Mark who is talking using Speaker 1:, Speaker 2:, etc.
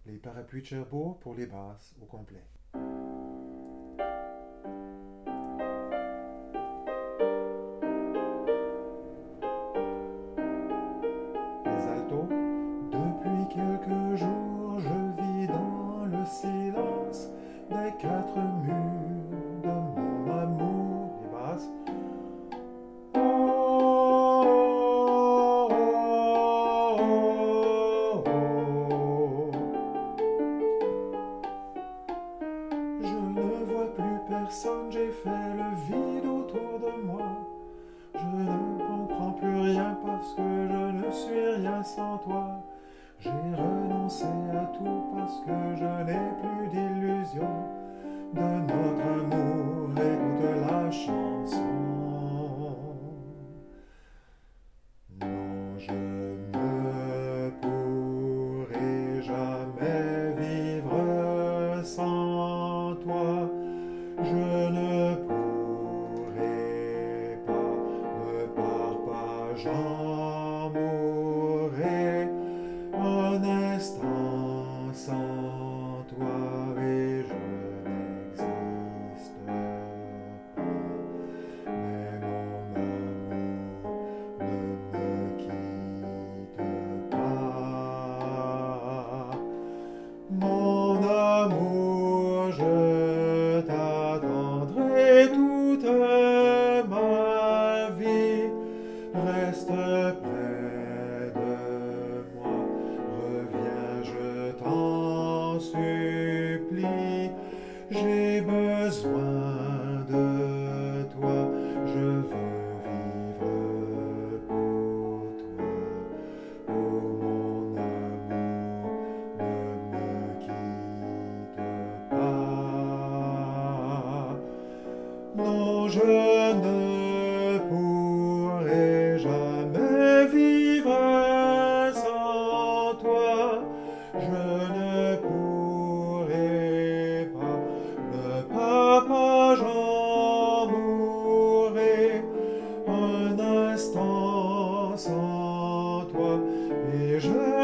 Speaker 1: Les parapluies de Cherbourg pour les basses au complet. Les altos. Depuis quelques jours, je vis dans le silence des quatre murs de mon amour. Les basses. Oh, oh, oh, oh. Je ne vois plus personne, j'ai fait le vide autour de moi. Je ne comprends plus rien parce que je ne suis rien sans toi. J'ai renoncé à tout parce que je n'ai plus d'illusion de notre amour. Écoute la chanson. Non, je ne pourrai jamais vivre sans toi. Je ne pourrai pas, ne pars pas, j'en mourrai un instant sans toi et je n'existe pas. Mais mon amour, ne me quitte pas. Mon amour, je t'attendrai toute ma vie. Reste près de moi, reviens, je t'en supplie. J'ai besoin de toi, je veux vivre pour toi. Oh mon amour, ne me quitte pas. Non, je ne pourrai jamais vivre sans toi. Je ne pourrai pas, ne papa, j'en mourrai un instant sans toi. Et je